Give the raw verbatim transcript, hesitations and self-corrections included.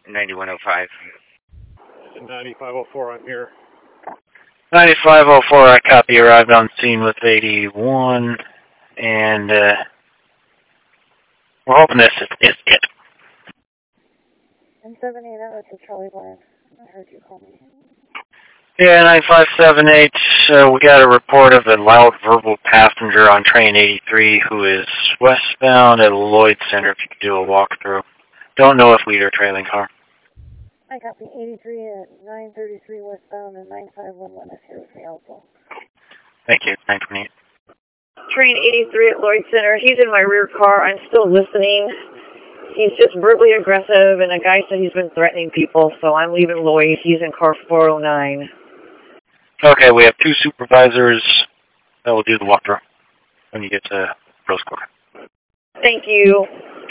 ninety-one oh five. ninety-five oh four, I'm here. ninety-five oh four, I copy, arrived on scene with eighty-one, and uh, we're hoping this is, is it. M seven eight oh, it's a Charlie Blind. I heard you call me. Yeah, nine five seven eight, uh, we got a report of a loud verbal passenger on train eighty-three who is westbound at Lloyd Center, if you could do a walkthrough. Don't know if lead or trailing car. I copy eighty-three at nine thirty-three westbound and nine five one one is here with me also. Thank you, nine twenty-eight. Train eighty-three at Lloyd Center, he's in my rear car, I'm still listening. He's just verbally aggressive, and a guy said he's been threatening people, so I'm leaving Lloyd. He's in car four oh nine. Okay, we have two supervisors that will do the walkthrough when you get to Rose Quarter. Thank you.